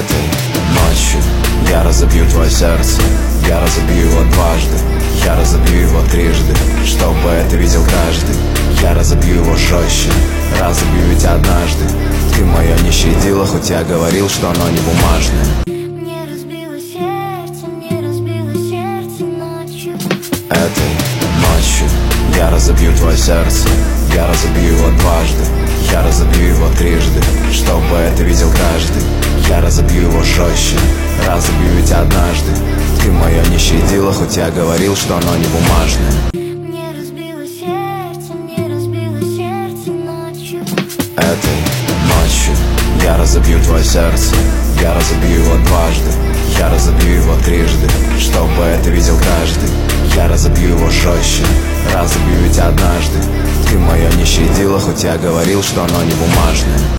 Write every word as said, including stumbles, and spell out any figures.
Этой ночью я разобью твое сердце, я разобью его дважды, я разобью его трижды, чтобы это видел каждый. Я разобью его жестче, разобью ведь однажды. Ты мое не щадила, хоть я говорил, что оно не бумажное. Мне разбило сердце, мне разбило сердце ночью. Этой ночью я разобью твое сердце, я разобью его дважды, я разобью его трижды, чтобы это видел каждый. Я разобью его жестче, разобью ведь однажды. Ты мое не щадила, хоть я говорил, что оно не бумажное. Мне разбило сердце, мне разбило сердце ночью. Этой ночью я разобью твое сердце, я разобью его дважды, я разобью его трижды, чтобы это видел каждый. Я разобью его жестче, разобью ведь однажды. Ты мое не щадила, хоть я говорил, что оно не бумажное.